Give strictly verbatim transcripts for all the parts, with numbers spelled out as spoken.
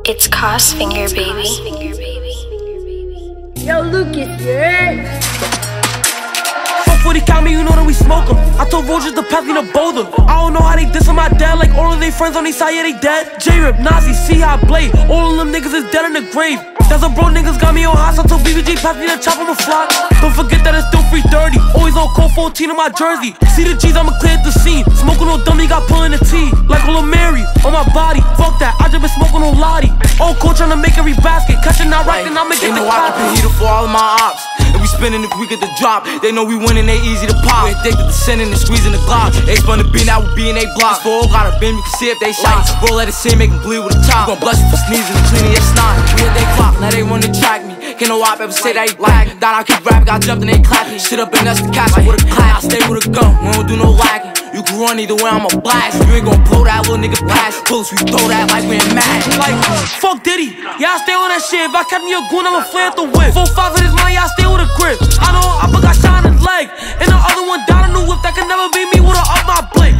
It's Cosfinger, baby. Yo, Lucas, yeah. four forty count me, you know that we smoke 'em. I told Rogers to pass me the boulder. I don't know how they diss on my dad, like all of they friends on these side, yeah, they dead. J-Rip, Nazi, see how I blade. All of them niggas is dead in the grave. That's a bro niggas got me on hot, so I told B B G pass me the chop, I'ma flock. Don't forget that it's still free thirty. Always on code fourteen on my jersey. See the G's, I'ma clear the scene. Smoking on dummy, got pulling the T. Like a Lil Mary on my body. Fuck that, I just been smoking on Lottie. On cold tryna make every basket. Catching out right, then I'ma get the cop. They know I can heat up for all of my ops. And we spinning if we get the drop. They know we winning, they easy to pop. We addicted to sending and squeezing the Glock. They spun the beat, now we be in they block. For all got a bin, we can see if they shot. Roll let it sit, make them bleed with a top. We gon' bless you for sneezing and cleaning your snot. We hit they clock, now they run the track me. Can't no op ever say that he black. Thought I keep rapping, got jumped and they clapping. Shit up and that's the catch with a clap. I stay with a gun, we don't do no lacking. You can run either way, I'm a blast. You ain't gon' blow that little nigga pass. Close, we throw that like we ain't mad. Like, fuck Diddy, yeah, I stay on that shit. If I kept me a goon, I'ma flare at the whip. Four, five of this money, I stay with a grip. I know I got shot in his leg. And the other one died in the whip. That could never be me, would've up my blick.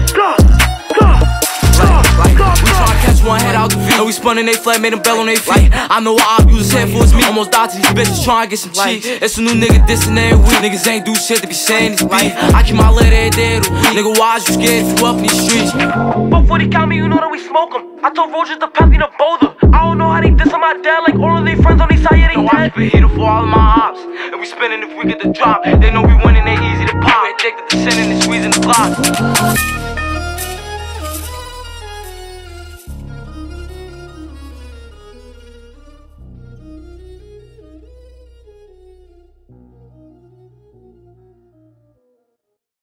Like, like, we tryna catch one head out the V. Know we spun in they flat, made them bell on they feet. I know what op use his head for it's me. Almost died to these bitches tryna get some cheeks. It's a new nigga dissing every week. Niggas ain't do shit to be saying this beef. I keep my letter every day of the week. Nigga, why is you scared if you up in these streets? four forty count me, you know that we smoke 'em. I told Rogers to pass me the boulder. I don't know how they diss on my dad, like all of they friends on these side, yeah, they know dead. I keep it heated for all of my ops. And we spinning if we get the drop. They know we winning, they easy to pop. We addicted to sending and squeezing the Glock.